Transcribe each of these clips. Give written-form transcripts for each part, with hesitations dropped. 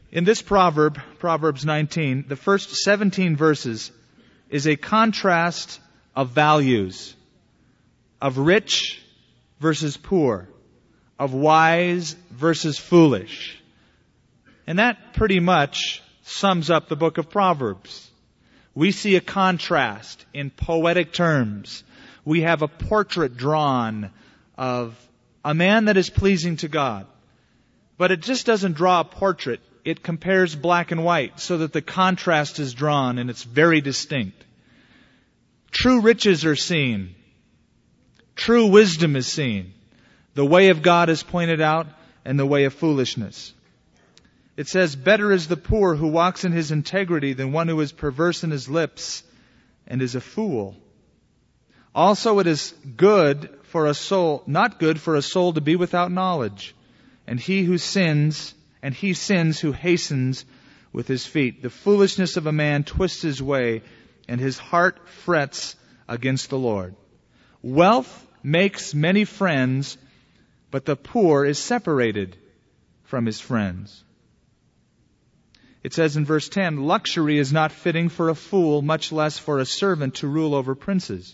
In this proverb, Proverbs 19, the first 17 verses is a contrast of values, of rich versus poor, of wise versus foolish. And that pretty much sums up the book of Proverbs. We see a contrast in poetic terms. We have a portrait drawn of a man that is pleasing to God. But it just doesn't draw a portrait. It compares black and white so that the contrast is drawn and it's very distinct. True riches are seen. True wisdom is seen. The way of God is pointed out and the way of foolishness. It says, better is the poor who walks in his integrity than one who is perverse in his lips and is a fool. Also it is good for a soul, not good for a soul to be without knowledge. And he sins who hastens with his feet. The foolishness of a man twists his way, and his heart frets against the Lord. Wealth makes many friends, but the poor is separated from his friends. It says in verse 10, luxury is not fitting for a fool, much less for a servant to rule over princes.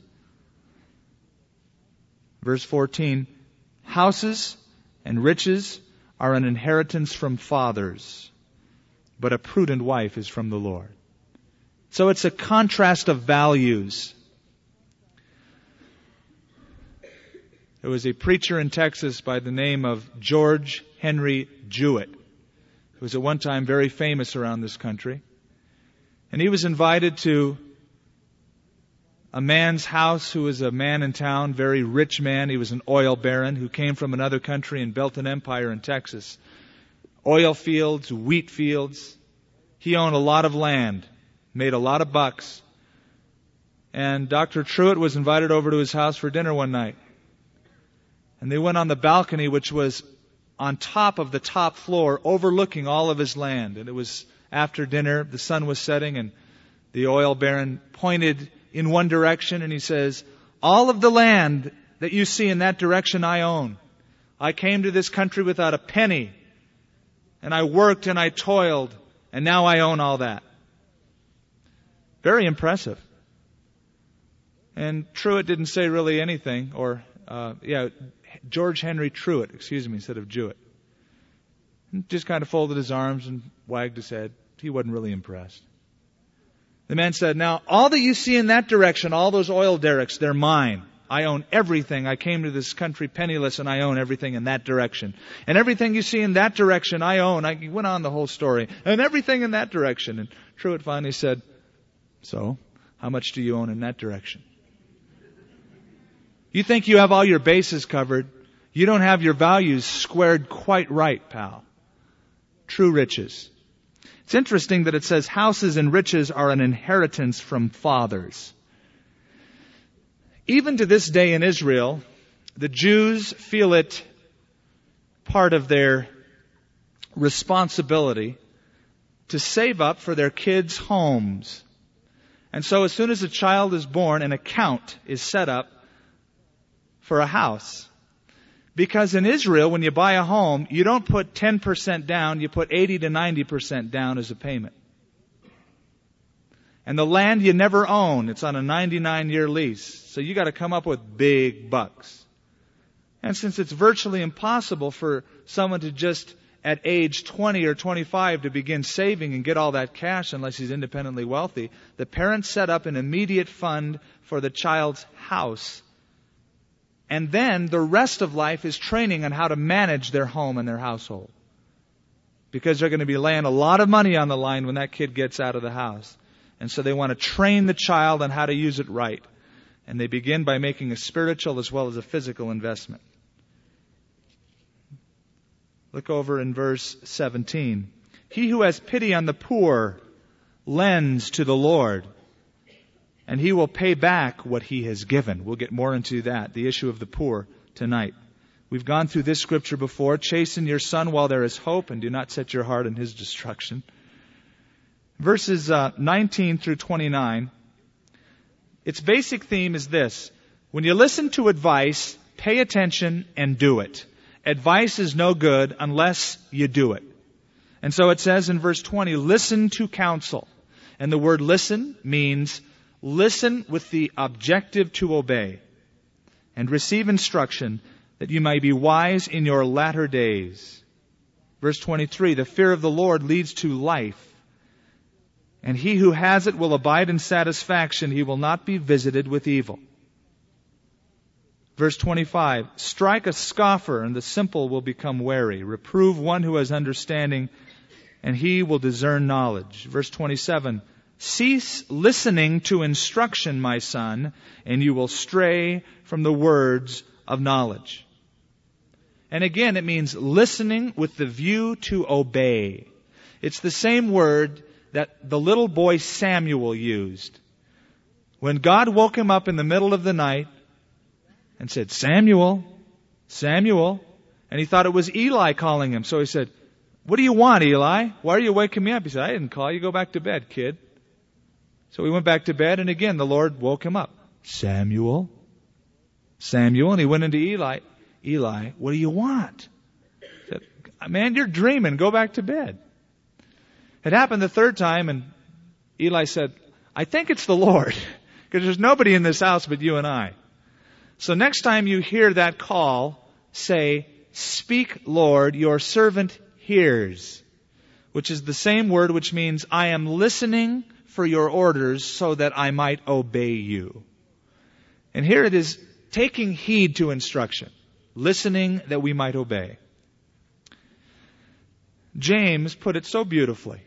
Verse 14, houses and riches are an inheritance from fathers, but a prudent wife is from the Lord. So it's a contrast of values. There was a preacher in Texas by the name of George Henry Jewett, who was at one time very famous around this country. And he was invited to a man's house who was a man in town, very rich man. He was an oil baron who came from another country and built an empire in Texas. Oil fields, wheat fields. He owned a lot of land, made a lot of bucks. And Dr. Truett was invited over to his house for dinner one night. And they went on the balcony, which was on top of the top floor, overlooking all of his land. And it was after dinner, the sun was setting, and the oil baron pointed in one direction, and he says, all of the land that you see in that direction I own. I came to this country without a penny, and I worked and I toiled, and now I own all that. Very impressive. And Truett didn't say really anything, George Henry Truett, instead of Jewett. Just kind of folded his arms and wagged his head. He wasn't really impressed. The man said, now, all that you see in that direction, all those oil derricks, they're mine. I own everything. I came to this country penniless, and I own everything in that direction. And everything you see in that direction, I own. He went on the whole story. And everything in that direction. And Truett finally said, so, how much do you own in that direction? You think you have all your bases covered. You don't have your values squared quite right, pal. True riches. It's interesting that it says houses and riches are an inheritance from fathers. Even to this day in Israel, the Jews feel it part of their responsibility to save up for their kids' homes. And so as soon as a child is born, an account is set up for a house. Because in Israel, when you buy a home, you don't put 10% down, you put 80 to 90% down as a payment. And the land you never own, it's on a 99-year lease. So you got to come up with big bucks. And since it's virtually impossible for someone to just at age 20 or 25 to begin saving and get all that cash unless he's independently wealthy, the parents set up an immediate fund for the child's house. And then the rest of life is training on how to manage their home and their household. Because they're going to be laying a lot of money on the line when that kid gets out of the house. And so they want to train the child on how to use it right. And they begin by making a spiritual as well as a physical investment. Look over in verse 17. He who has pity on the poor lends to the Lord, and He will pay back what He has given. We'll get more into that, the issue of the poor, tonight. We've gone through this scripture before. Chasten your son while there is hope, and do not set your heart on his destruction. Verses 19 through 29. Its basic theme is this. When you listen to advice, pay attention and do it. Advice is no good unless you do it. And so it says in verse 20, listen to counsel. And the word listen means listen with the objective to obey, and receive instruction that you may be wise in your latter days. Verse 23, the fear of the Lord leads to life, and he who has it will abide in satisfaction. He will not be visited with evil. Verse 25, strike a scoffer, and the simple will become wary. Reprove one who has understanding, and he will discern knowledge. Verse 27, cease listening to instruction, my son, and you will stray from the words of knowledge. And again, it means listening with the view to obey. It's the same word that the little boy Samuel used. When God woke him up in the middle of the night and said, Samuel, Samuel, and he thought it was Eli calling him. So he said, what do you want, Eli? Why are you waking me up? He said, I didn't call you. Go back to bed, kid. So he went back to bed, and again, the Lord woke him up. Samuel, Samuel, and he went into Eli. Eli, what do you want? He said, man, you're dreaming. Go back to bed. It happened the third time, and Eli said, I think it's the Lord, because there's nobody in this house but you and I. So next time you hear that call, say, speak, Lord, your servant hears, which is the same word which means I am listening for your orders so that I might obey you. And here it is, taking heed to instruction, listening that we might obey. James put it so beautifully.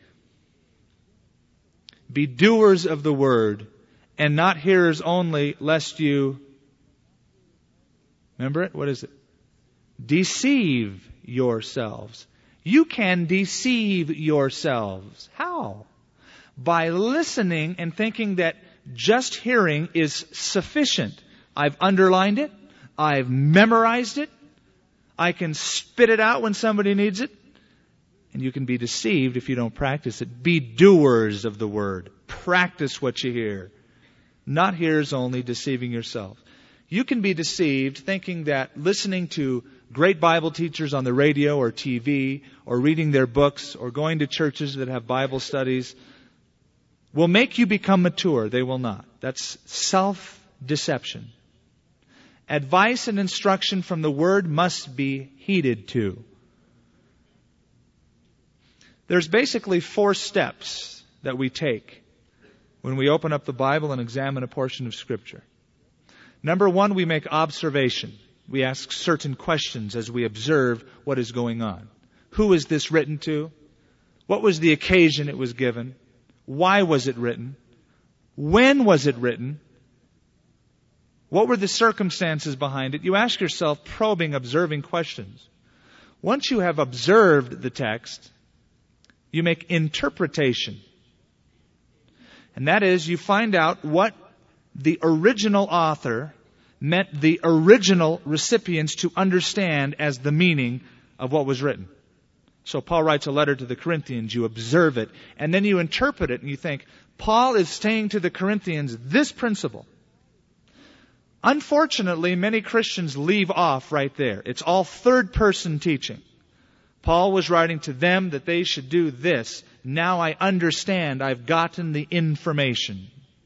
Be doers of the word and not hearers only, lest you, remember it? What is it? Deceive yourselves. You can deceive yourselves. How? By listening and thinking that just hearing is sufficient. I've underlined it. I've memorized it. I can spit it out when somebody needs it. And you can be deceived if you don't practice it. Be doers of the word. Practice what you hear. Not hearers only, deceiving yourself. You can be deceived thinking that listening to great Bible teachers on the radio or TV, or reading their books, or going to churches that have Bible studies will make you become mature. They will not. That's self-deception. Advice and instruction from the Word must be heeded to. There's basically 4 steps that we take when we open up the Bible and examine a portion of Scripture. Number 1, we make observation. We ask certain questions as we observe what is going on. Who is this written to? What was the occasion it was given? Why was it written? When was it written? What were the circumstances behind it? You ask yourself probing, observing questions. Once you have observed the text, you make interpretation. And that is, you find out what the original author meant the original recipients to understand as the meaning of what was written. So Paul writes a letter to the Corinthians, you observe it, and then you interpret it, and you think, Paul is saying to the Corinthians this principle. Unfortunately, many Christians leave off right there. It's all third-person teaching. Paul was writing to them that they should do this. Now I understand. I've gotten the information.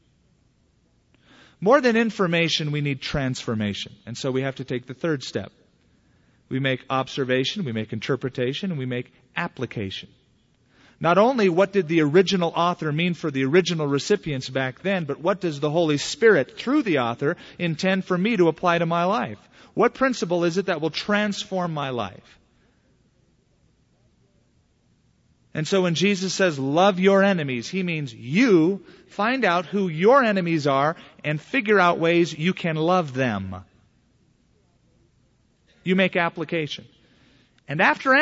More than information, we need transformation. And so we have to take the third step. We make observation, we make interpretation, and we make application. Not only what did the original author mean for the original recipients back then, but what does the Holy Spirit, through the author, intend for me to apply to my life? What principle is it that will transform my life? And so when Jesus says, love your enemies, He means you find out who your enemies are and figure out ways you can love them. You make application. And after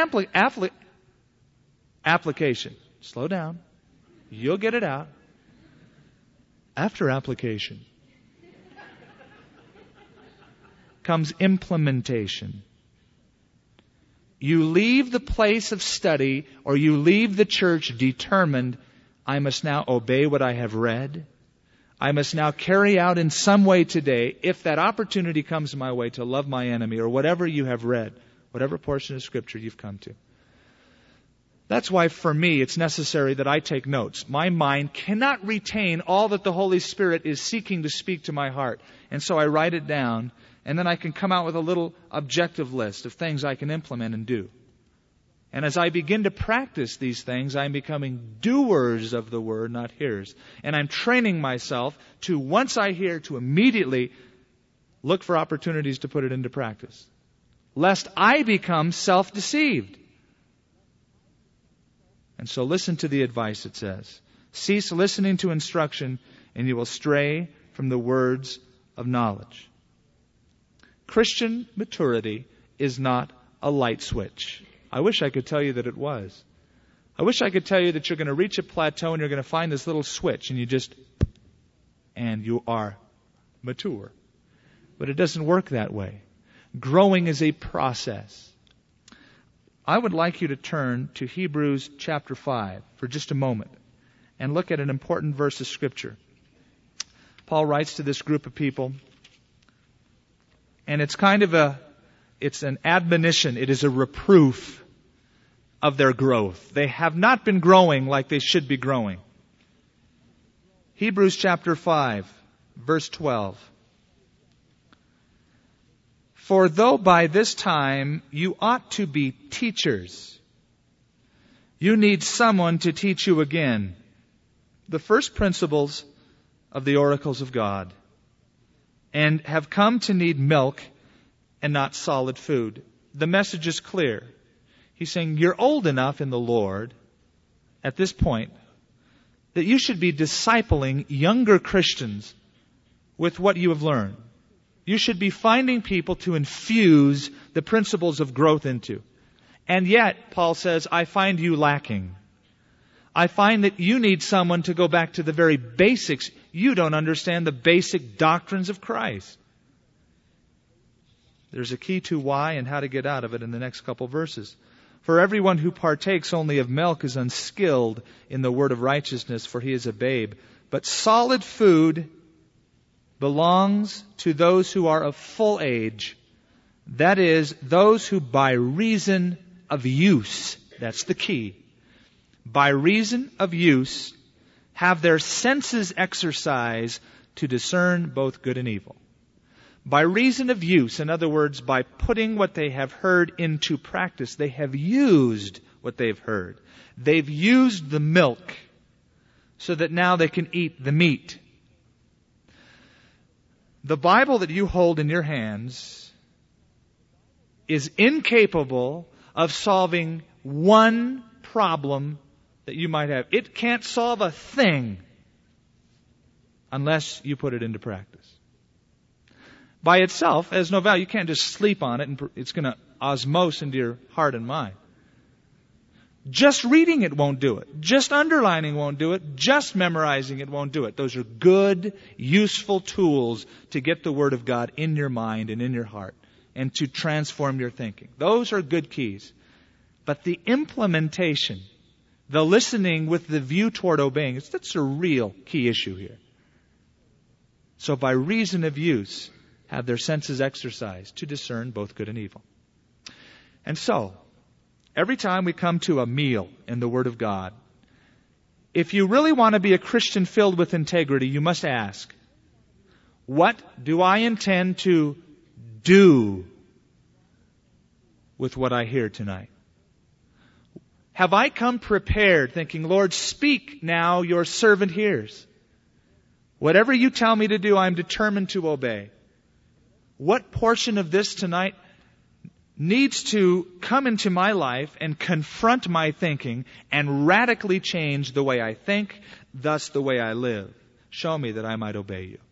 application, slow down, you'll get it out. After application comes implementation. You leave the place of study or you leave the church determined, I must now obey what I have read. I must now carry out in some way today, if that opportunity comes my way, to love my enemy or whatever you have read, whatever portion of Scripture you've come to. That's why for me it's necessary that I take notes. My mind cannot retain all that the Holy Spirit is seeking to speak to my heart. And so I write it down, and then I can come out with a little objective list of things I can implement and do. And as I begin to practice these things, I'm becoming doers of the Word, not hearers. And I'm training myself to, once I hear, to immediately look for opportunities to put it into practice, lest I become self-deceived. And so listen to the advice, it says. Cease listening to instruction, and you will stray from the words of knowledge. Christian maturity is not a light switch. I wish I could tell you that it was. I wish I could tell you that you're going to reach a plateau and you're going to find this little switch and you are mature. But it doesn't work that way. Growing is a process. I would like you to turn to Hebrews chapter 5 for just a moment and look at an important verse of Scripture. Paul writes to this group of people, and it's an admonition. It is a reproof of their growth. They have not been growing like they should be growing. Hebrews chapter 5, verse 12. For though by this time you ought to be teachers, you need someone to teach you again the first principles of the oracles of God, and have come to need milk and not solid food. The message is clear. He's saying you're old enough in the Lord at this point that you should be discipling younger Christians with what you have learned. You should be finding people to infuse the principles of growth into. And yet, Paul says, I find you lacking. I find that you need someone to go back to the very basics. You don't understand the basic doctrines of Christ. There's a key to why and how to get out of it in the next couple verses. For everyone who partakes only of milk is unskilled in the word of righteousness, for he is a babe. But solid food belongs to those who are of full age. That is, those who by reason of use, that's the key, by reason of use, have their senses exercised to discern both good and evil. By reason of use, in other words, by putting what they have heard into practice, they have used what they've heard. They've used the milk so that now they can eat the meat. The Bible that you hold in your hands is incapable of solving one problem that you might have. It can't solve a thing unless you put it into practice. By itself, has no value. You can't just sleep on it and it's going to osmose into your heart and mind. Just reading it won't do it. Just underlining won't do it. Just memorizing it won't do it. Those are good, useful tools to get the Word of God in your mind and in your heart and to transform your thinking. Those are good keys. But the implementation, the listening with the view toward obeying, that's a real key issue here. So by reason of use, have their senses exercised to discern both good and evil. And so, every time we come to a meal in the Word of God, if you really want to be a Christian filled with integrity, you must ask, what do I intend to do with what I hear tonight? Have I come prepared thinking, Lord, speak now, your servant hears. Whatever you tell me to do, I'm determined to obey. What portion of this tonight needs to come into my life and confront my thinking and radically change the way I think, thus the way I live? Show me that I might obey you.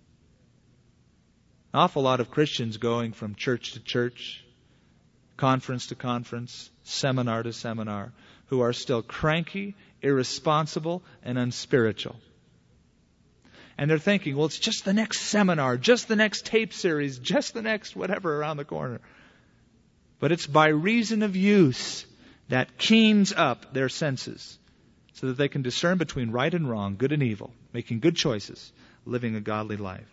An awful lot of Christians going from church to church, conference to conference, seminar to seminar, who are still cranky, irresponsible, and unspiritual. And they're thinking, well, it's just the next seminar, just the next tape series, just the next whatever around the corner. But it's by reason of use that keens up their senses so that they can discern between right and wrong, good and evil, making good choices, living a godly life.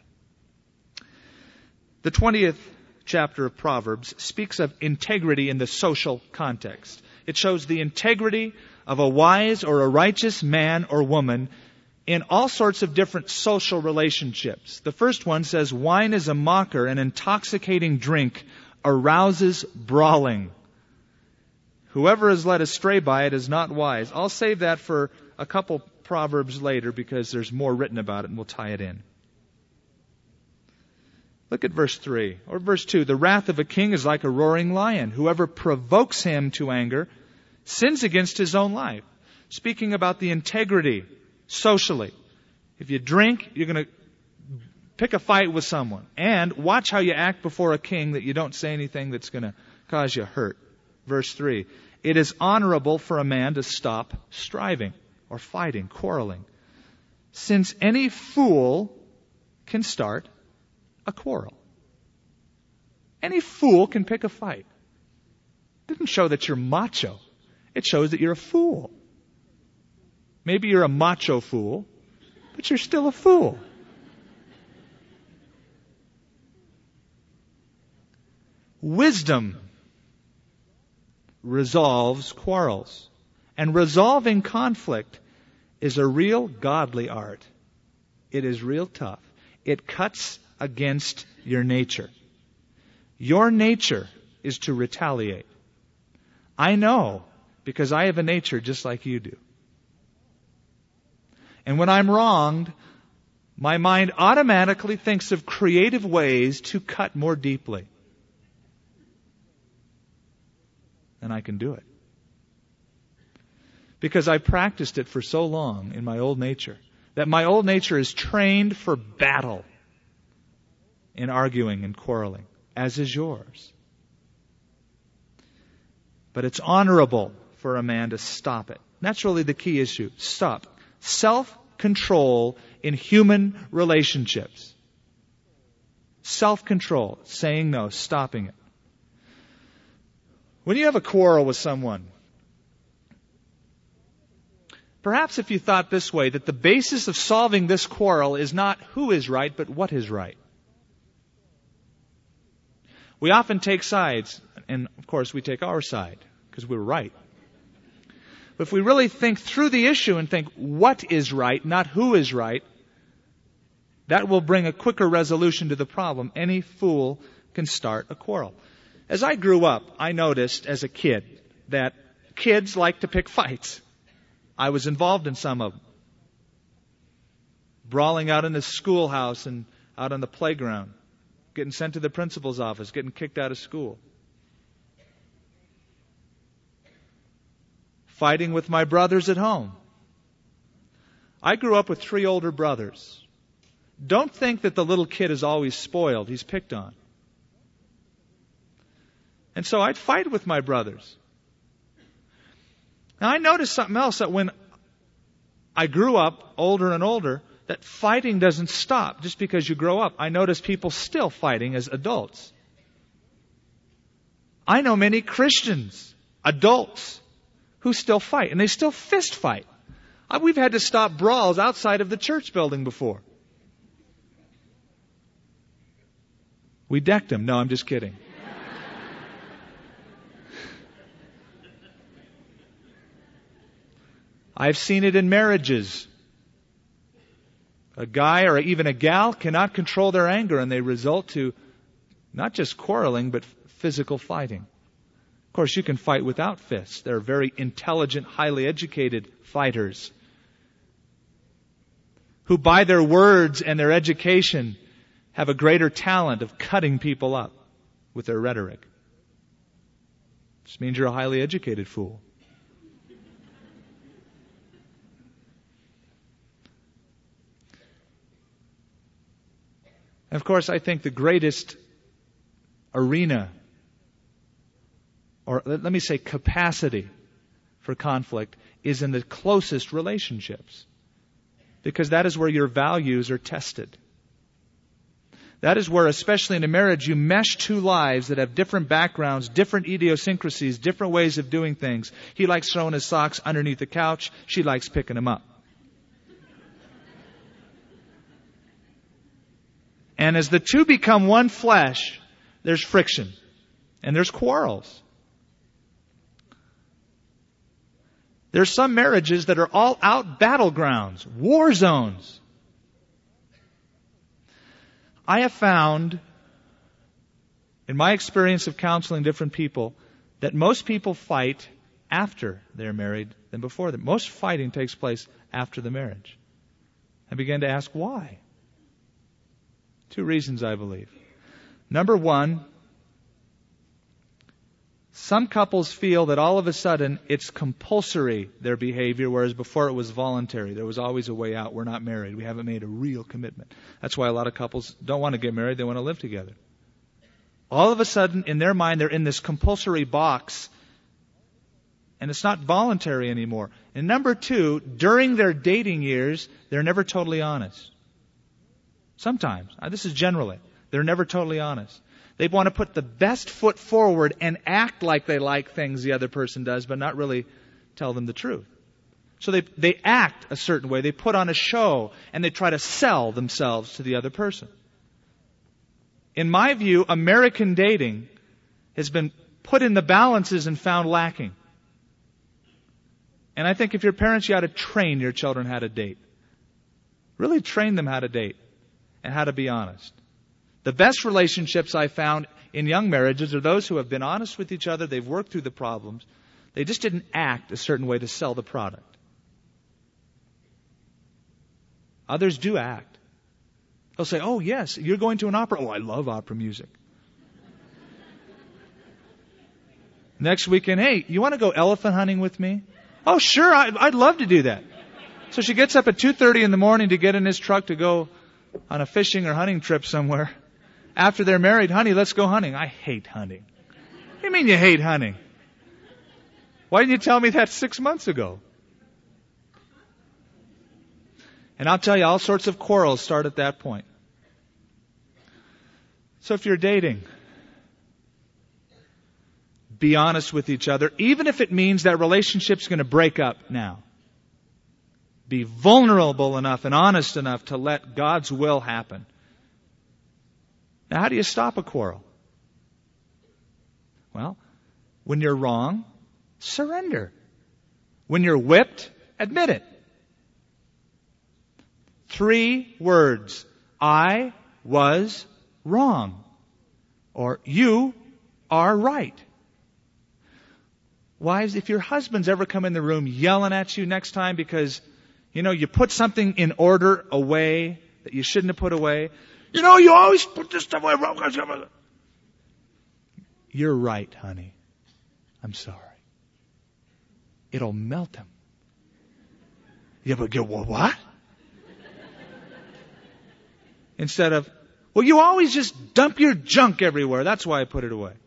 The 20th chapter of Proverbs speaks of integrity in the social context. It shows the integrity of a wise or a righteous man or woman in all sorts of different social relationships. The first one says, wine is a mocker, an intoxicating drink, arouses brawling. Whoever is led astray by it is not wise. I'll save that for a couple Proverbs later because there's more written about it and we'll tie it in. Look at verse 3 or verse 2. The wrath of a king is like a roaring lion. Whoever provokes him to anger sins against his own life. Speaking about the integrity socially. If you drink, you're going to pick a fight with someone. And watch how you act before a king, that you don't say anything that's going to cause you hurt. Verse 3. It is honorable for a man to stop striving or fighting, quarreling, since any fool can start a quarrel. Any fool can pick a fight. It doesn't show that you're macho. It shows that you're a fool. Maybe you're a macho fool, but you're still a fool. Wisdom resolves quarrels. And resolving conflict is a real godly art. It is real tough. It cuts against your nature. Your nature is to retaliate. I know, because I have a nature just like you do. And when I'm wronged, my mind automatically thinks of creative ways to cut more deeply. And I can do it. Because I practiced it for so long in my old nature, that my old nature is trained for battle in arguing and quarreling, as is yours. But it's honorable for a man to stop it. That's really the key issue. Stop. Self-control in human relationships. Self-control. Saying no. Stopping it. When you have a quarrel with someone, perhaps if you thought this way, that the basis of solving this quarrel is not who is right, but what is right. We often take sides, and of course we take our side, because we're right. But if we really think through the issue and think what is right, not who is right, that will bring a quicker resolution to the problem. Any fool can start a quarrel. As I grew up, I noticed as a kid that kids like to pick fights. I was involved in some of them. Brawling out in the schoolhouse and out on the playground. Getting sent to the principal's office. Getting kicked out of school. Fighting with my brothers at home. I grew up with 3 older brothers. Don't think that the little kid is always spoiled. He's picked on. And so I'd fight with my brothers. Now I noticed something else, that when I grew up older and older, that fighting doesn't stop just because you grow up. I notice people still fighting as adults. I know many Christians, adults, who still fight, and they still fist fight. We've had to stop brawls outside of the church building before. We decked them. No, I'm just kidding. I've seen it in marriages. A guy or even a gal cannot control their anger, and they result to not just quarreling, but physical fighting. Of course, you can fight without fists. There are very intelligent, highly educated fighters who, by their words and their education, have a greater talent of cutting people up with their rhetoric. This means you're a highly educated fool. And of course, I think the greatest arena, or let me say capacity for conflict, is in the closest relationships. Because that is where your values are tested. That is where, especially in a marriage, you mesh 2 lives that have different backgrounds, different idiosyncrasies, different ways of doing things. He likes throwing his socks underneath the couch. She likes picking them up. And as the 2 become one flesh, there's friction. And there's quarrels. There's some marriages that are all out battlegrounds, war zones. I have found, in my experience of counseling different people, that most people fight after they're married than before them. Most fighting takes place after the marriage. I began to ask why. 2 reasons, I believe. Number one, some couples feel that all of a sudden it's compulsory, their behavior, whereas before it was voluntary. There was always a way out. We're not married. We haven't made a real commitment. That's why a lot of couples don't want to get married. They want to live together. All of a sudden, in their mind, they're in this compulsory box, and it's not voluntary anymore. And number two, during their dating years, they're never totally honest. Sometimes. This is generally. They're never totally honest. They want to put the best foot forward and act like they like things the other person does, but not really tell them the truth. So they act a certain way. They put on a show, and they try to sell themselves to the other person. In my view, American dating has been put in the balances and found lacking. And I think if you're parents, you ought to train your children how to date. Really train them how to date and how to be honest. The best relationships I found in young marriages are those who have been honest with each other. They've worked through the problems. They just didn't act a certain way to sell the product. Others do act. They'll say, oh, yes, you're going to an opera. Oh, I love opera music. Next weekend, hey, you want to go elephant hunting with me? Oh, sure, I'd love to do that. So she gets up at 2:30 in the morning to get in his truck to go on a fishing or hunting trip somewhere. After they're married, honey, let's go hunting. I hate hunting. What do you mean you hate hunting? Why didn't you tell me that 6 months ago? And I'll tell you, all sorts of quarrels start at that point. So if you're dating, be honest with each other, even if it means that relationship's going to break up now. Be vulnerable enough and honest enough to let God's will happen. Now, how do you stop a quarrel? Well, when you're wrong, surrender. When you're whipped, admit it. 3 words. I was wrong. Or you are right. Wives, if your husbands ever come in the room yelling at you next time because, you put something in order away that you shouldn't have put away. You always put this stuff away wrong. You're right, honey. I'm sorry. It'll melt him. Yeah, but what? Instead of, well, you always just dump your junk everywhere. That's why I put it away.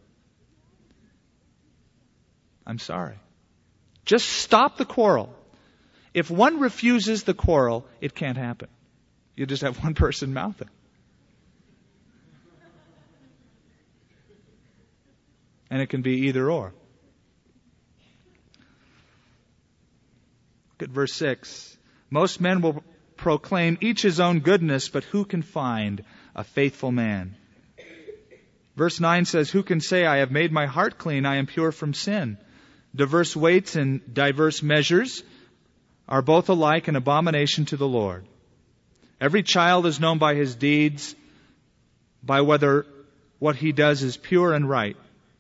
I'm sorry. Just stop the quarrel. If one refuses the quarrel, it can't happen. You just have one person mouthing. And it can be either or. Look at verse 6. Most men will proclaim each his own goodness, but who can find a faithful man? Verse 9 says, who can say, I have made my heart clean, I am pure from sin? Diverse weights and diverse measures are both alike an abomination to the Lord. Every child is known by his deeds, by whether what he does is pure and right.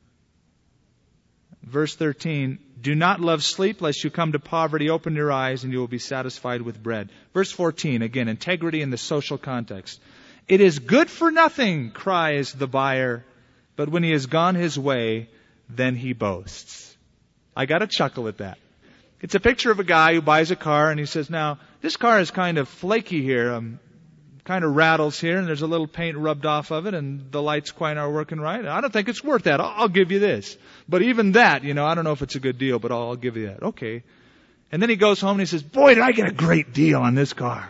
Verse 13, do not love sleep lest you come to poverty. Open your eyes and you will be satisfied with bread. Verse 14, again, integrity in the social context. It is good for nothing, cries the buyer, but when he has gone his way, then he boasts. I got a chuckle at that. It's a picture of a guy who buys a car and he says, now, this car is kind of flaky here, kind of rattles here, and there's a little paint rubbed off of it, and the lights quite aren't working right. I don't think it's worth that. I'll give you this. But even that, I don't know if it's a good deal, but I'll give you that. Okay. And then he goes home and he says, boy, did I get a great deal on this car.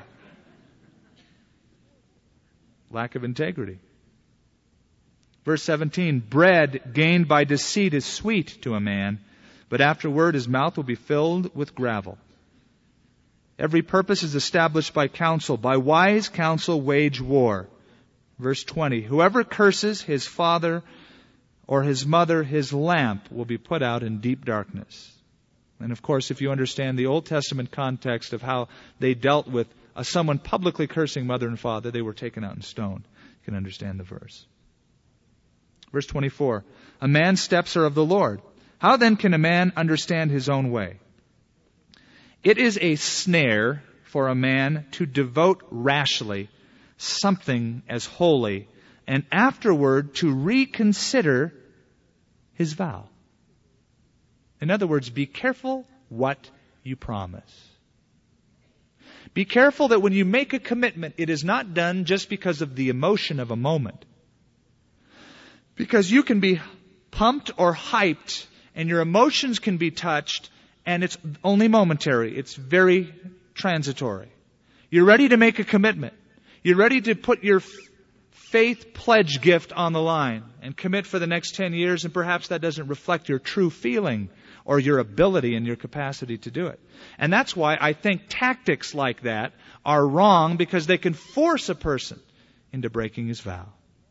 Lack of integrity. Verse 17, bread gained by deceit is sweet to a man, but afterward his mouth will be filled with gravel. Every purpose is established by counsel. By wise counsel wage war. Verse 20, whoever curses his father or his mother, his lamp will be put out in deep darkness. And of course, if you understand the Old Testament context of how they dealt with someone publicly cursing mother and father, they were taken out and stoned. You can understand the verse. Verse 24, a man's steps are of the Lord. How then can a man understand his own way? It is a snare for a man to devote rashly something as holy, and afterward to reconsider his vow. In other words, be careful what you promise. Be careful that when you make a commitment, it is not done just because of the emotion of a moment. Because you can be pumped or hyped, and your emotions can be touched, and it's only momentary. It's very transitory. You're ready to make a commitment. You're ready to put your faith pledge gift on the line and commit for the next 10 years, and perhaps that doesn't reflect your true feeling or your ability and your capacity to do it. And that's why I think tactics like that are wrong, because they can force a person into breaking his vow,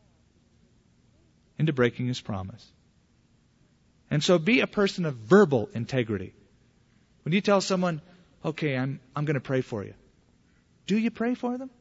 into breaking his promise. And so be a person of verbal integrity. When you tell someone, okay, I'm going to pray for you, do you pray for them?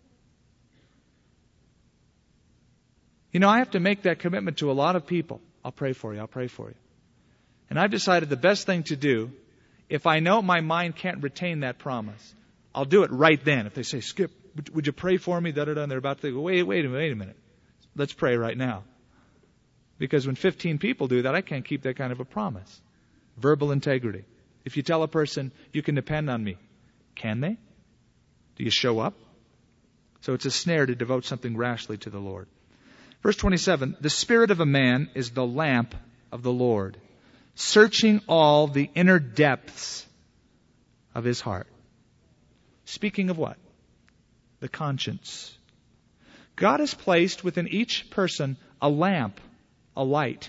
You know, I have to make that commitment to a lot of people. I'll pray for you. I'll pray for you. And I've decided the best thing to do, if I know my mind can't retain that promise, I'll do it right then. If they say, Skip, would you pray for me? And they're about to go, wait a minute. Let's pray right now. Because when 15 people do that, I can't keep that kind of a promise. Verbal integrity. If you tell a person, you can depend on me, can they? Do you show up? So it's a snare to devote something rashly to the Lord. Verse 27, the spirit of a man is the lamp of the Lord, searching all the inner depths of his heart. Speaking of what? The conscience. God has placed within each person a lamp, a light.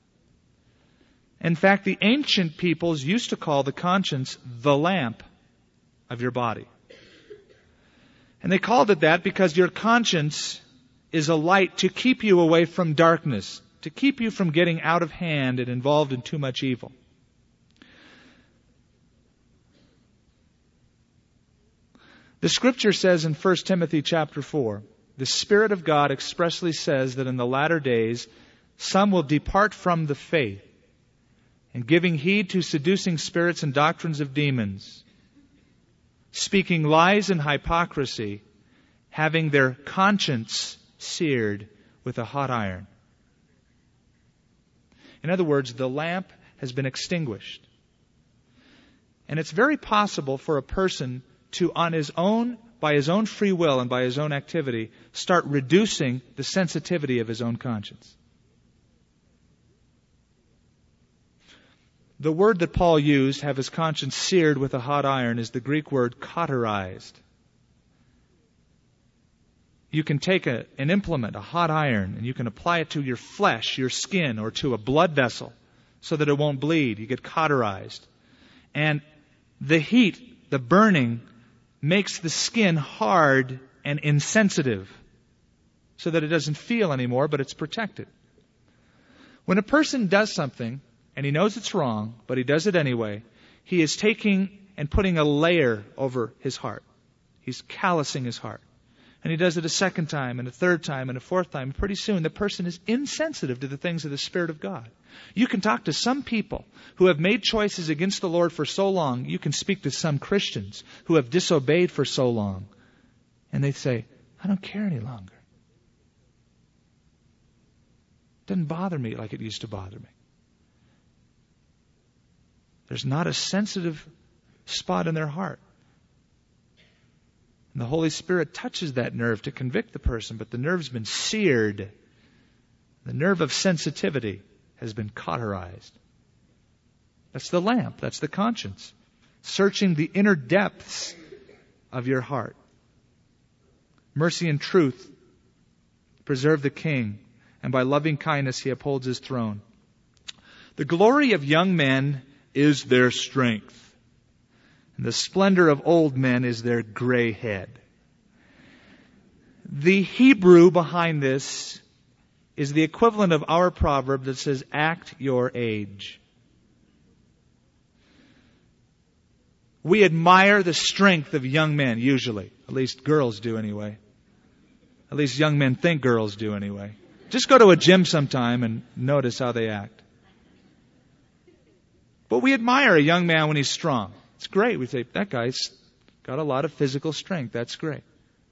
In fact, the ancient peoples used to call the conscience the lamp of your body. And they called it that because your conscience is a light to keep you away from darkness, to keep you from getting out of hand and involved in too much evil. The Scripture says in 1 Timothy chapter 4, the Spirit of God expressly says that in the latter days some will depart from the faith, and giving heed to seducing spirits and doctrines of demons, speaking lies and hypocrisy, having their conscience seared with a hot iron. In other words, the lamp has been extinguished. And it's very possible for a person to, on his own, by his own free will and by his own activity, start reducing the sensitivity of his own conscience. The word that Paul used, have his conscience seared with a hot iron, is the Greek word cauterized. You can take an implement, a hot iron, and you can apply it to your flesh, your skin, or to a blood vessel so that it won't bleed. You get cauterized. And the heat, the burning, makes the skin hard and insensitive so that it doesn't feel anymore, but it's protected. When a person does something, and he knows it's wrong, but he does it anyway, he is taking and putting a layer over his heart. He's callousing his heart. And he does it a second time, and a third time, and a fourth time. Pretty soon, the person is insensitive to the things of the Spirit of God. You can talk to some people who have made choices against the Lord for so long. You can speak to some Christians who have disobeyed for so long. And they say, I don't care any longer. It doesn't bother me like it used to bother me. There's not a sensitive spot in their heart. And the Holy Spirit touches that nerve to convict the person, but the nerve's been seared. The nerve of sensitivity has been cauterized. That's the lamp. That's the conscience. Searching the inner depths of your heart. Mercy and truth preserve the king, and by loving kindness he upholds his throne. The glory of young men is their strength. And the splendor of old men is their gray head. The Hebrew behind this is the equivalent of our proverb that says, act your age. We admire the strength of young men, usually. At least girls do anyway. At least young men think girls do anyway. Just go to a gym sometime and notice how they act. But we admire a young man when he's strong. It's great. We say, that guy's got a lot of physical strength. That's great.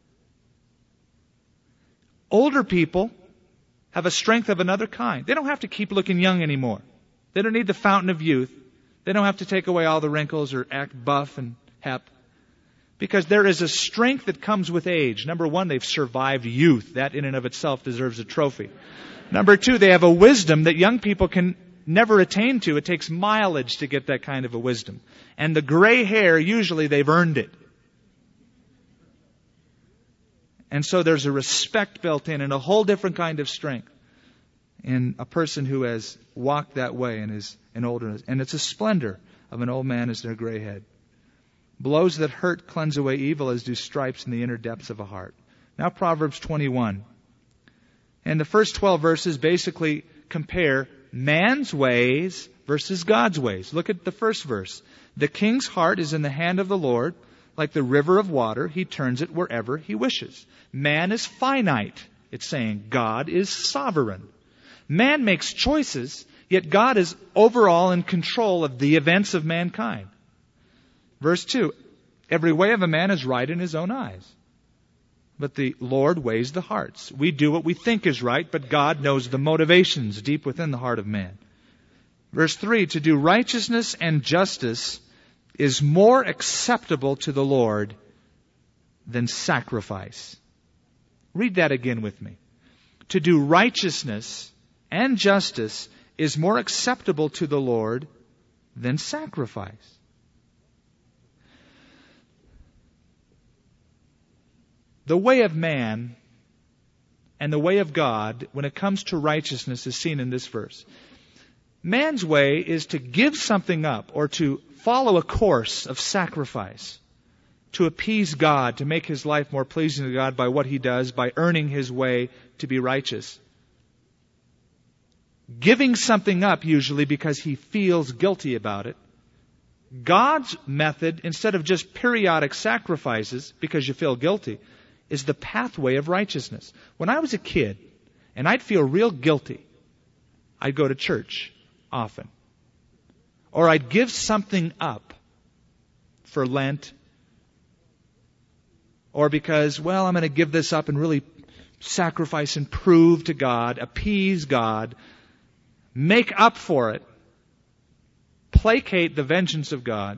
Older people have a strength of another kind. They don't have to keep looking young anymore. They don't need the fountain of youth. They don't have to take away all the wrinkles or act buff and hep. Because there is a strength that comes with age. Number one, they've survived youth. That in and of itself deserves a trophy. Number two, they have a wisdom that young people can never attain to. It takes mileage to get that kind of a wisdom. And the gray hair, usually they've earned it. And so there's a respect built in and a whole different kind of strength in a person who has walked that way and is an older. And it's a splendor of an old man as their gray head. Blows that hurt cleanse away evil as do stripes in the inner depths of a heart. Now Proverbs 21. And the first 12 verses basically compare man's ways versus God's ways. Look at the first verse. The king's heart is in the hand of the Lord. Like the river of water, he turns it wherever he wishes. Man is finite. It's saying God is sovereign. Man makes choices, yet God is overall in control of the events of mankind. Verse 2, every way of a man is right in his own eyes, but the Lord weighs the hearts. We do what we think is right, but God knows the motivations deep within the heart of man. Verse 3, to do righteousness and justice is more acceptable to the Lord than sacrifice. Read that again with me. To do righteousness and justice is more acceptable to the Lord than sacrifice. The way of man and the way of God, when it comes to righteousness, is seen in this verse. Man's way is to give something up or to follow a course of sacrifice to appease God, to make his life more pleasing to God by what he does, by earning his way to be righteous. Giving something up usually because he feels guilty about it. God's method, instead of just periodic sacrifices because you feel guilty, is the pathway of righteousness. When I was a kid and I'd feel real guilty, I'd go to church often. Or I'd give something up for Lent. Or because, well, I'm going to give this up and really sacrifice and prove to God, appease God, make up for it, placate the vengeance of God.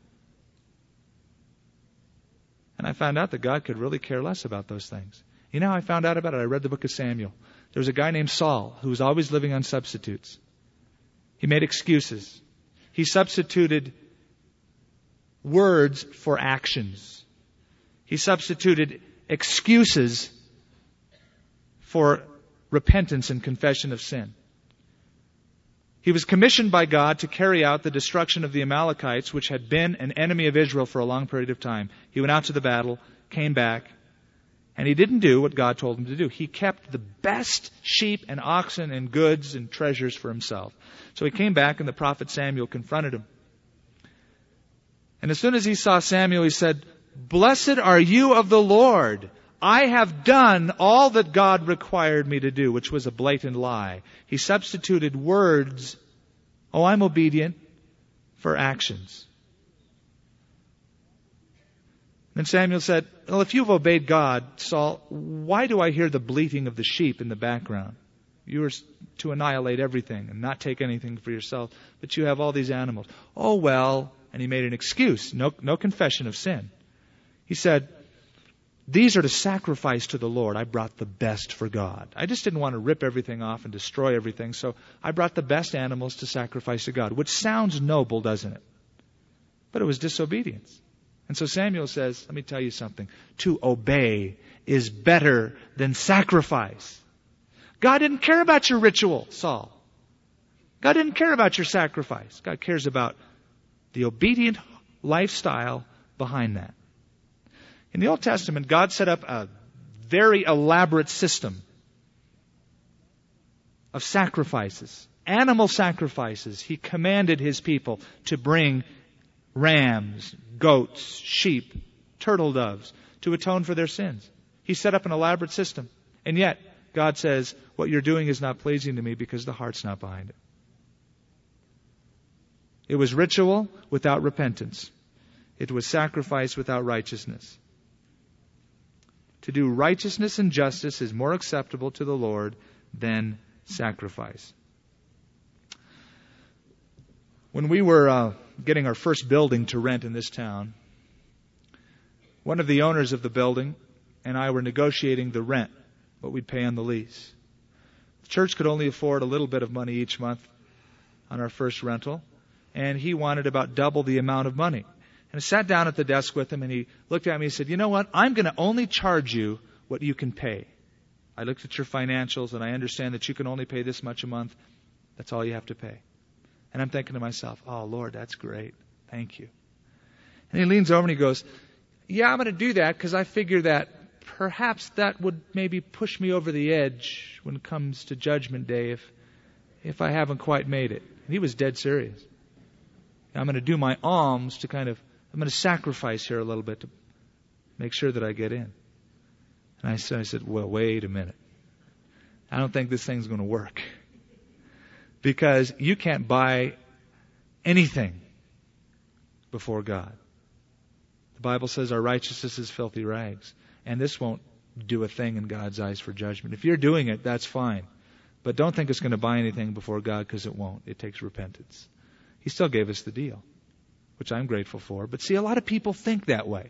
And I found out that God could really care less about those things. You know how I found out about it? I read the book of Samuel. There was a guy named Saul who was always living on substitutes. He made excuses. He substituted words for actions. He substituted excuses for repentance and confession of sin. He was commissioned by God to carry out the destruction of the Amalekites, which had been an enemy of Israel for a long period of time. He went out to the battle, came back, and he didn't do what God told him to do. He kept the best sheep and oxen and goods and treasures for himself. So he came back and the prophet Samuel confronted him. And as soon as he saw Samuel, he said, "Blessed are you of the Lord. I have done all that God required me to do," which was a blatant lie. He substituted words, "Oh, I'm obedient," for actions. Then Samuel said, "Well, if you've obeyed God, Saul, why do I hear the bleating of the sheep in the background? You are to annihilate everything and not take anything for yourself, but you have all these animals." "Oh, well," and he made an excuse, no confession of sin. He said, "These are to sacrifice to the Lord. I brought the best for God. I just didn't want to rip everything off and destroy everything, so I brought the best animals to sacrifice to God," which sounds noble, doesn't it? But it was disobedience. And so Samuel says, let me tell you something. To obey is better than sacrifice. God didn't care about your ritual, Saul. God didn't care about your sacrifice. God cares about the obedient lifestyle behind that. In the Old Testament, God set up a very elaborate system of sacrifices, animal sacrifices. He commanded His people to bring rams, goats, sheep, turtle doves to atone for their sins. He set up an elaborate system. And yet, God says, what you're doing is not pleasing to me because the heart's not behind it. It was ritual without repentance. It was sacrifice without righteousness. To do righteousness and justice is more acceptable to the Lord than sacrifice. When we were getting our first building to rent in this town, one of the owners of the building and I were negotiating the rent, what we'd pay on the lease. The church could only afford a little bit of money each month on our first rental, and he wanted about double the amount of money. And I sat down at the desk with him, and he looked at me and said, you know what? I'm going to only charge you what you can pay. I looked at your financials, and I understand that you can only pay this much a month. That's all you have to pay. And I'm thinking to myself, oh, Lord, that's great. Thank you. And he leans over and he goes, yeah, I'm going to do that because I figure that perhaps that would maybe push me over the edge when it comes to Judgment Day if I haven't quite made it. And he was dead serious. I'm going to do my alms to I'm going to sacrifice here a little bit to make sure that I get in. And I said, well, wait a minute. I don't think this thing's going to work. Because you can't buy anything before God. The Bible says our righteousness is filthy rags. And this won't do a thing in God's eyes for judgment. If you're doing it, that's fine. But don't think it's going to buy anything before God, because it won't. It takes repentance. He still gave us the deal, which I'm grateful for. But see, a lot of people think that way.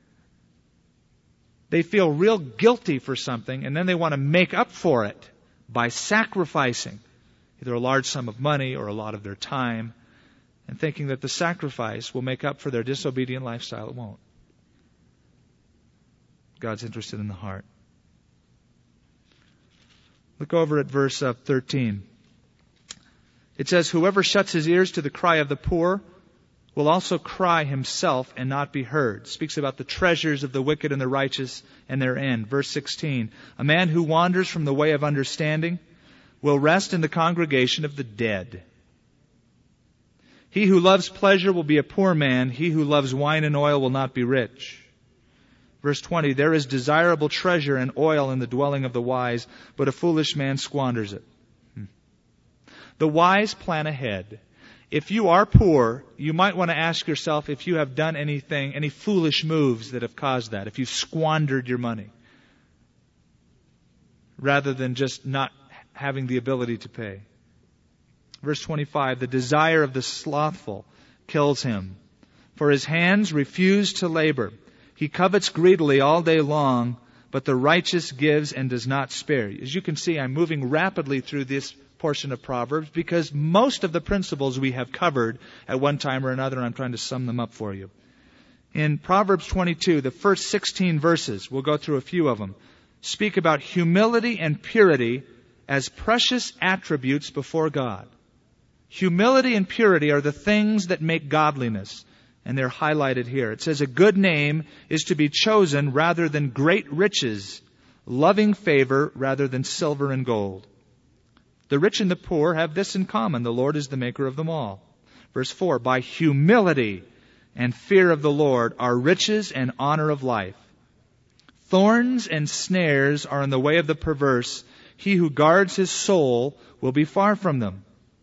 They feel real guilty for something, and then they want to make up for it by sacrificing either a large sum of money or a lot of their time, and thinking that the sacrifice will make up for their disobedient lifestyle. It won't. God's interested in the heart. Look over at verse 13. It says, whoever shuts his ears to the cry of the poor will also cry himself and not be heard. It speaks about the treasures of the wicked and the righteous and their end. Verse 16. A man who wanders from the way of understanding will rest in the congregation of the dead. He who loves pleasure will be a poor man. He who loves wine and oil will not be rich. Verse 20, there is desirable treasure and oil in the dwelling of the wise, but a foolish man squanders it. The wise plan ahead. If you are poor, you might want to ask yourself if you have done any foolish moves that have caused that, if you've squandered your money, rather than just not having the ability to pay. Verse 25, the desire of the slothful kills him, for his hands refuse to labor. He covets greedily all day long, but the righteous gives and does not spare. As you can see, I'm moving rapidly through this portion of Proverbs because most of the principles we have covered at one time or another, and I'm trying to sum them up for you. In Proverbs 22, the first 16 verses, we'll go through a few of them, speak about humility and purity as precious attributes before God. Humility and purity are the things that make godliness. And they're highlighted here. It says, a good name is to be chosen rather than great riches, loving favor rather than silver and gold. The rich and the poor have this in common. The Lord is the maker of them all. Verse 4, by humility and fear of the Lord are riches and honor of life. Thorns and snares are in the way of the perverse. He who guards his soul will be far from them.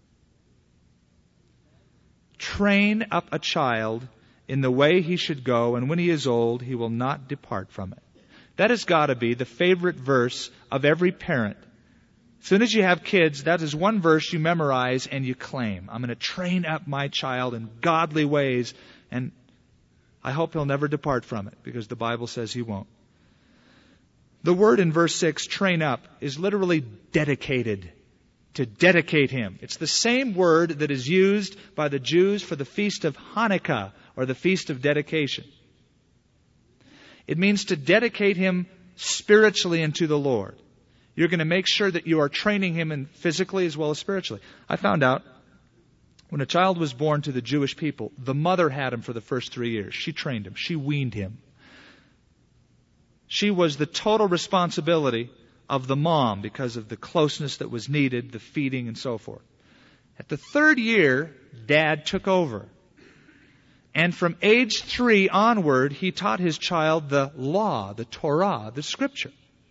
Train up a child in the way he should go, and when he is old, he will not depart from it. That has got to be the favorite verse of every parent. As soon as you have kids, that is one verse you memorize and you claim. I'm going to train up my child in godly ways, and I hope he'll never depart from it, because the Bible says he won't. The word in verse 6, train up, is literally dedicated. To dedicate him. It's the same word that is used by the Jews for the feast of Hanukkah, or the feast of dedication. It means to dedicate him spiritually into the Lord. You're going to make sure that you are training him physically as well as spiritually. I found out when a child was born to the Jewish people, the mother had him for the first 3 years. She trained him. She weaned him. She was the total responsibility of the mom because of the closeness that was needed, the feeding and so forth. At the 3rd year, Dad took over. And from age 3 onward, he taught his child the law, the Torah, the Scripture.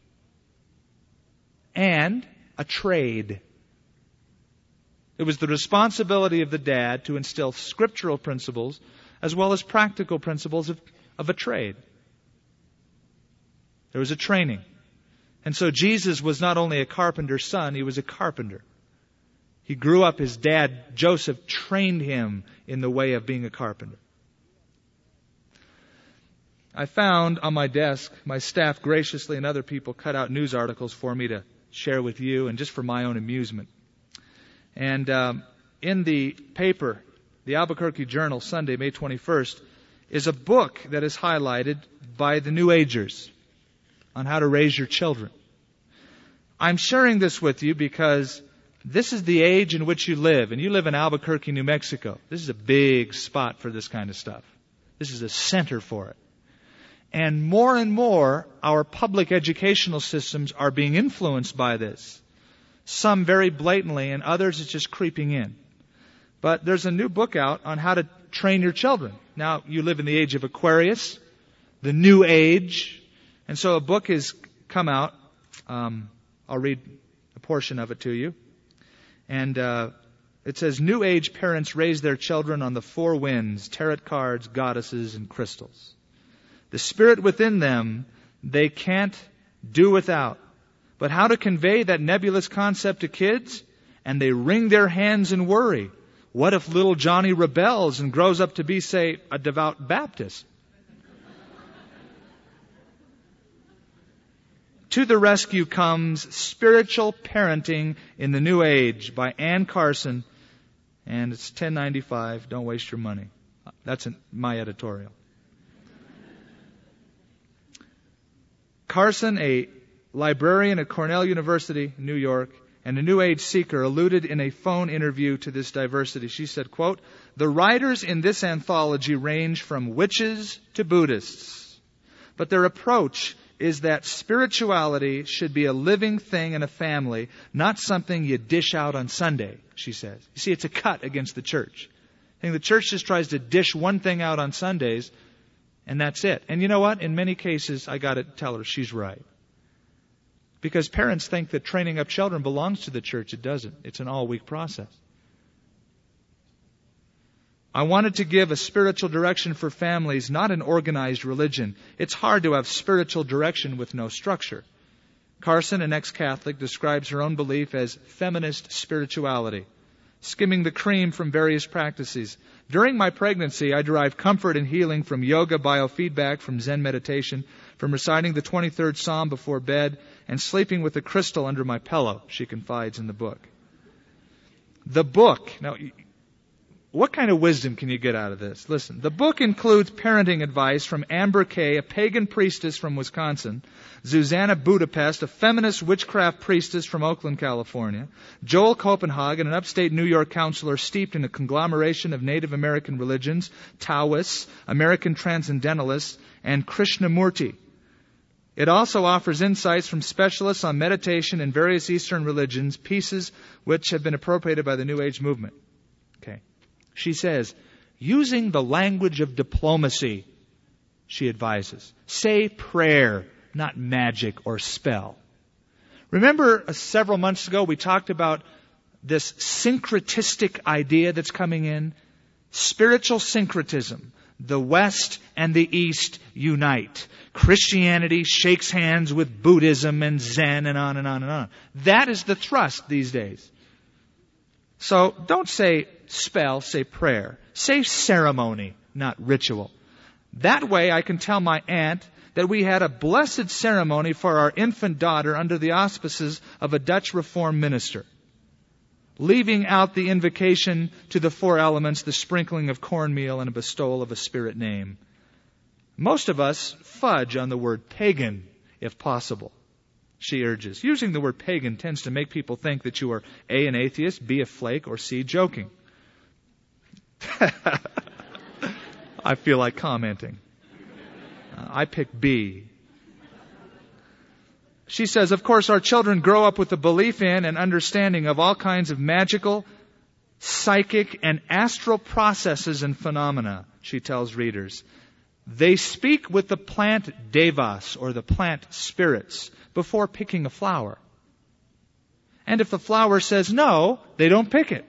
And a trade. It was the responsibility of the dad to instill scriptural principles as well as practical principles of a trade. There was a training. And so Jesus was not only a carpenter's son, he was a carpenter. He grew up, his dad, Joseph, trained him in the way of being a carpenter. I found on my desk, my staff graciously and other people cut out news articles for me to share with you and just for my own amusement. And in the paper, the Albuquerque Journal, Sunday, May 21st, is a book that is highlighted by the New Agers on how to raise your children. I'm sharing this with you because this is the age in which you live, and you live in Albuquerque, New Mexico. This is a big spot for this kind of stuff. This is a center for it. And more, our public educational systems are being influenced by this. Some very blatantly, and others it's just creeping in. But there's a new book out on how to train your children. Now, you live in the age of Aquarius, the new age. And so a book has come out. I'll read a portion of it to you. And it says, New Age parents raise their children on the 4 winds, tarot cards, goddesses, and crystals. The spirit within them they can't do without. But how to convey that nebulous concept to kids? And they wring their hands and worry. What if little Johnny rebels and grows up to be, say, a devout Baptist? To the rescue comes Spiritual Parenting in the New Age by Ann Carson. And it's $10.95. Don't waste your money. That's my editorial. Carson, a librarian at Cornell University, New York, and a New Age seeker, alluded in a phone interview to this diversity. She said, quote, "The writers in this anthology range from witches to Buddhists, but their approach is that spirituality should be a living thing in a family, not something you dish out on Sunday," she says. You see, it's a cut against the church. I think the church just tries to dish one thing out on Sundays, and that's it. And you know what? In many cases, I got to tell her she's right. Because parents think that training up children belongs to the church. It doesn't. It's an all-week process. I wanted to give a spiritual direction for families, not an organized religion. It's hard to have spiritual direction with no structure. Carson, an ex-Catholic, describes her own belief as feminist spirituality, skimming the cream from various practices. During my pregnancy, I derived comfort and healing from yoga, biofeedback, from Zen meditation, from reciting the 23rd Psalm before bed, and sleeping with a crystal under my pillow, she confides in the book. The book, now, what kind of wisdom can you get out of this? Listen, the book includes parenting advice from Amber Kay, a pagan priestess from Wisconsin, Susanna Budapest, a feminist witchcraft priestess from Oakland, California, Joel Copenhagen, an upstate New York counselor steeped in a conglomeration of Native American religions, Taoists, American Transcendentalists, and Krishnamurti. It also offers insights from specialists on meditation and various Eastern religions, pieces which have been appropriated by the New Age movement. Okay. She says, using the language of diplomacy, she advises. Say prayer, not magic or spell. Remember several months ago we talked about this syncretistic idea that's coming in? Spiritual syncretism. The West and the East unite. Christianity shakes hands with Buddhism and Zen and on and on and on. That is the thrust these days. So don't say spell, say prayer. Say ceremony, not ritual. That way I can tell my aunt that we had a blessed ceremony for our infant daughter under the auspices of a Dutch Reformed minister, leaving out the invocation to the 4 elements, the sprinkling of cornmeal, and a bestowal of a spirit name. Most of us fudge on the word pagan, if possible, she urges. Using the word pagan tends to make people think that you are A, an atheist, B, a flake, or C, joking. I feel like commenting. I pick B. She says, of course, our children grow up with a belief in and understanding of all kinds of magical, psychic, and astral processes and phenomena. she tells readers. They speak with the plant devas, or the plant spirits, before picking a flower. And if the flower says no, they don't pick it.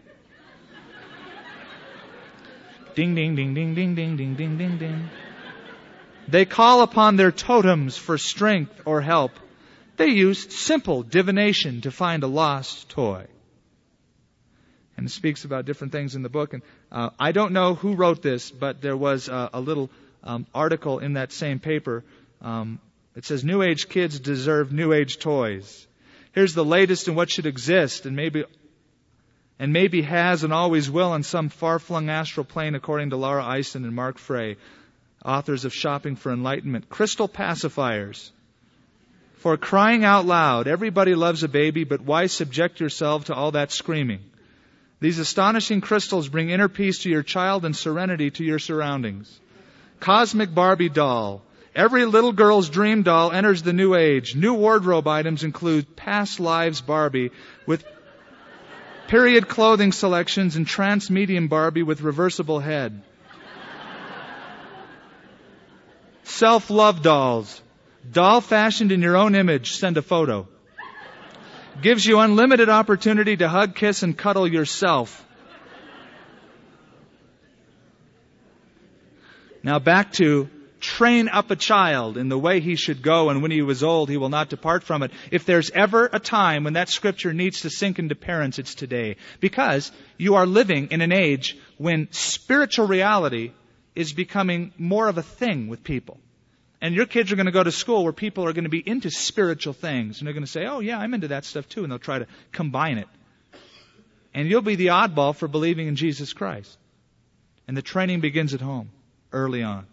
Ding, ding, ding, ding, ding, ding, ding, ding, ding, ding. They call upon their totems for strength or help. They use simple divination to find a lost toy. And it speaks about different things in the book. And I don't know who wrote this, but there was a little article in that same paper. It says, New Age kids deserve New Age toys. Here's the latest in what should exist and maybe has and always will on some far-flung astral plane, according to Laura Eisen and Mark Frey, authors of Shopping for Enlightenment. Crystal pacifiers. For crying out loud, everybody loves a baby, but why subject yourself to all that screaming? These astonishing crystals bring inner peace to your child and serenity to your surroundings. Cosmic Barbie doll. Every little girl's dream doll enters the new age. New wardrobe items include past lives Barbie with period clothing selections and trans-medium Barbie with reversible head. Self-love dolls. Doll fashioned in your own image. Send a photo. Gives you unlimited opportunity to hug, kiss, and cuddle yourself. Now back to train up a child in the way he should go, and when he was old, he will not depart from it. If there's ever a time when that scripture needs to sink into parents, it's today. Because you are living in an age when spiritual reality is becoming more of a thing with people. And your kids are going to go to school where people are going to be into spiritual things. And they're going to say, oh yeah, I'm into that stuff too. And they'll try to combine it. And you'll be the oddball for believing in Jesus Christ. And the training begins at home, early on.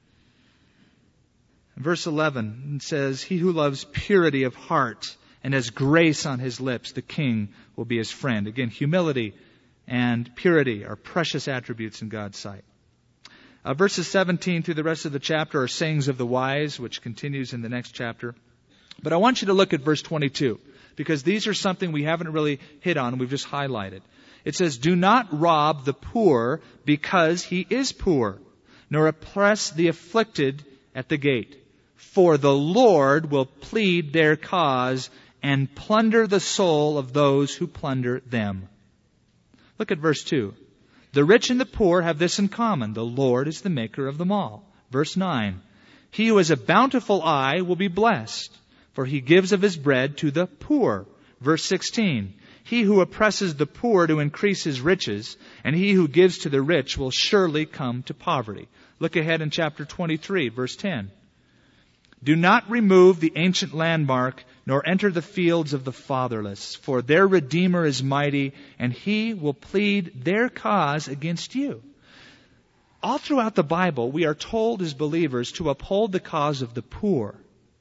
Verse 11 says, He who loves purity of heart and has grace on his lips, the king will be his friend. Again, humility and purity are precious attributes in God's sight. Verses 17 through the rest of the chapter are sayings of the wise, which continues in the next chapter. But I want you to look at verse 22, because these are something we haven't really hit on, we've just highlighted. It says, Do not rob the poor because he is poor, nor oppress the afflicted at the gate. For the Lord will plead their cause and plunder the soul of those who plunder them. Look at verse 2. The rich and the poor have this in common. The Lord is the maker of them all. Verse 9. He who has a bountiful eye will be blessed, for he gives of his bread to the poor. Verse 16. He who oppresses the poor to increase his riches, and he who gives to the rich will surely come to poverty. Look ahead in chapter 23, verse 10. Do not remove the ancient landmark, nor enter the fields of the fatherless, for their Redeemer is mighty, and He will plead their cause against you. All throughout the Bible, we are told as believers to uphold the cause of the poor,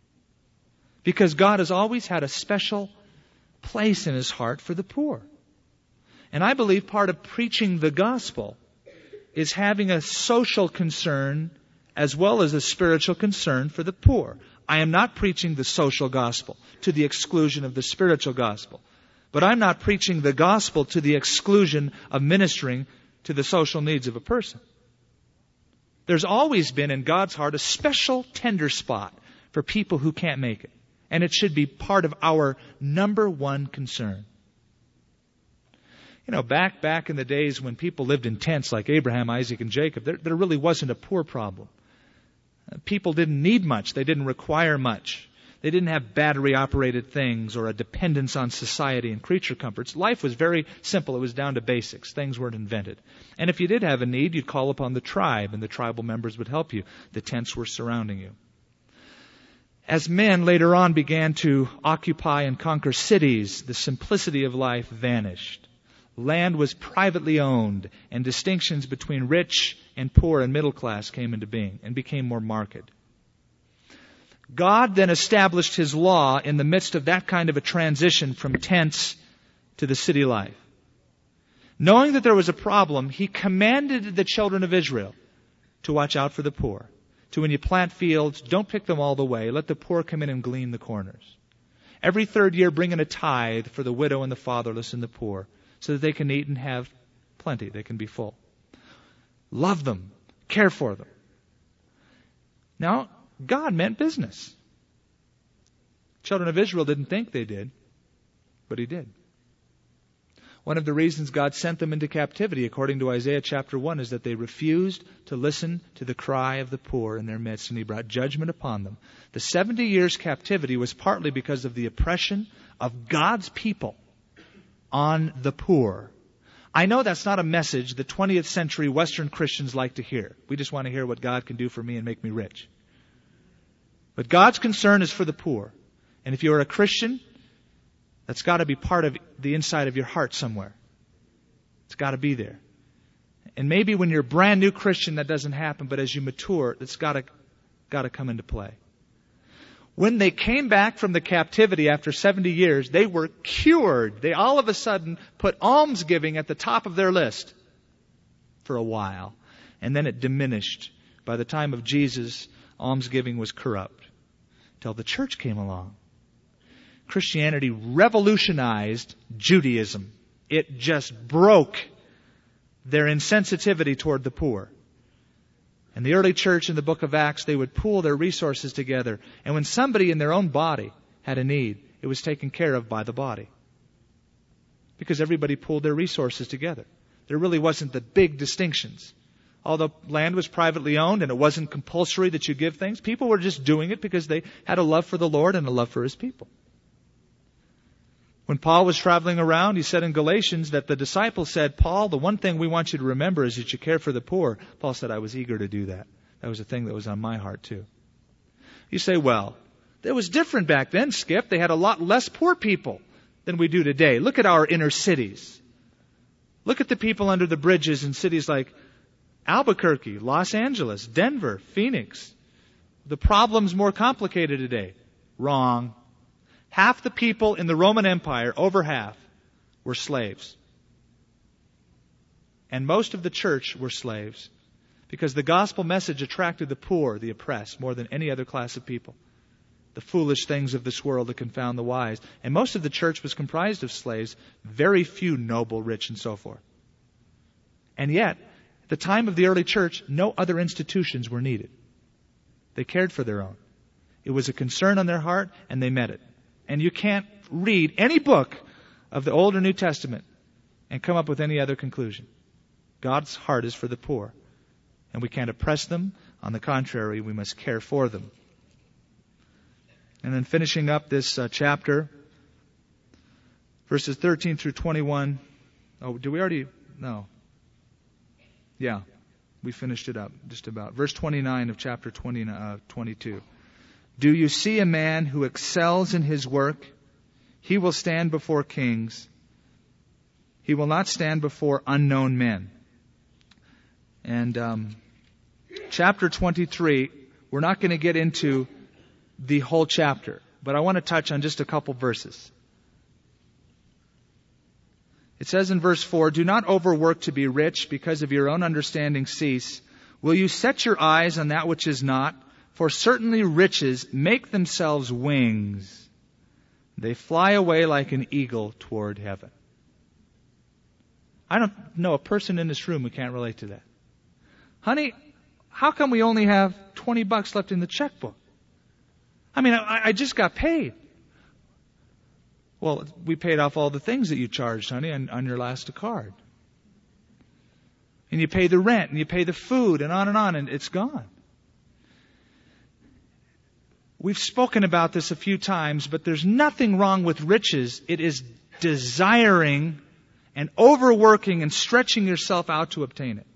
because God has always had a special place in His heart for the poor. And I believe part of preaching the gospel is having a social concern as well as a spiritual concern for the poor. I am not preaching the social gospel to the exclusion of the spiritual gospel. But I'm not preaching the gospel to the exclusion of ministering to the social needs of a person. There's always been in God's heart a special tender spot for people who can't make it. And it should be part of our number one concern. You know, back in the days when people lived in tents like Abraham, Isaac, and Jacob, there really wasn't a poor problem. People didn't need much. They didn't require much. They didn't have battery-operated things or a dependence on society and creature comforts. Life was very simple. It was down to basics. Things weren't invented. And if you did have a need, you'd call upon the tribe, and the tribal members would help you. The tents were surrounding you. As men later on began to occupy and conquer cities, the simplicity of life vanished. Land was privately owned, and distinctions between rich and poor and middle class came into being and became more marked. God then established His law in the midst of that kind of a transition from tents to the city life. Knowing that there was a problem, He commanded the children of Israel to watch out for the poor. To when you plant fields, don't pick them all the way. Let the poor come in and glean the corners. Every third year, bring in a tithe for the widow and the fatherless and the poor, so that they can eat and have plenty. They can be full. Love them. care for them. Now, God meant business. Children of Israel didn't think they did, but He did. One of the reasons God sent them into captivity, according to Isaiah chapter 1, is that they refused to listen to the cry of the poor in their midst, and He brought judgment upon them. The 70 years captivity was partly because of the oppression of God's people on the poor. I know that's not a message that 20th century Western Christians like to hear. We just want to hear what God can do for me and make me rich. But God's concern is for the poor. And if you're a Christian, that's got to be part of the inside of your heart somewhere. It's got to be there. And maybe when you're a brand new Christian that doesn't happen, but as you mature, it's got to come into play. When they came back from the captivity after 70 years, they were cured. They all of a sudden put almsgiving at the top of their list for a while. And then it diminished. By the time of Jesus, almsgiving was corrupt. Till the church came along. Christianity revolutionized Judaism. It just broke their insensitivity toward the poor. And the early church in the book of Acts, they would pool their resources together. And when somebody in their own body had a need, it was taken care of by the body. Because everybody pooled their resources together. There really wasn't the big distinctions. Although land was privately owned and it wasn't compulsory that you give things, people were just doing it because they had a love for the Lord and a love for His people. When Paul was traveling around, he said in Galatians that the disciples said, Paul, the one thing we want you to remember is that you care for the poor. Paul said, I was eager to do that. That was a thing that was on my heart too. You say, well, it was different back then, Skip. They had a lot less poor people than we do today. Look at our inner cities. Look at the people under the bridges in cities like Albuquerque, Los Angeles, Denver, Phoenix. The problem's more complicated today. Wrong. Half the people in the Roman Empire, over half, were slaves. And most of the church were slaves because the gospel message attracted the poor, the oppressed, more than any other class of people. The foolish things of this world that confound the wise. And most of the church was comprised of slaves, very few noble, rich, and so forth. And yet, at the time of the early church, no other institutions were needed. They cared for their own. It was a concern on their heart, and they met it. And you can't read any book of the Old or New Testament and come up with any other conclusion. God's heart is for the poor. And we can't oppress them. On the contrary, we must care for them. And then finishing up this chapter, verses 13 through 21. Oh, do we already? No. Yeah, we finished it up just about. Verse 29 of chapter 22. Do you see a man who excels in his work? He will stand before kings. He will not stand before unknown men. And chapter 23, we're not going to get into the whole chapter, but I want to touch on just a couple verses. It says in verse 4, do not overwork to be rich, because of your own understanding cease. Will you set your eyes on that which is not? For certainly riches make themselves wings. They fly away like an eagle toward heaven. I don't know a person in this room who can't relate to that. Honey, how come we only have $20 left in the checkbook? I mean, I just got paid. Well, we paid off all the things that you charged, honey, on your last card. And you pay the rent, and you pay the food, and on, and it's gone. We've spoken about this a few times, but there's nothing wrong with riches. It is desiring and overworking and stretching yourself out to obtain it.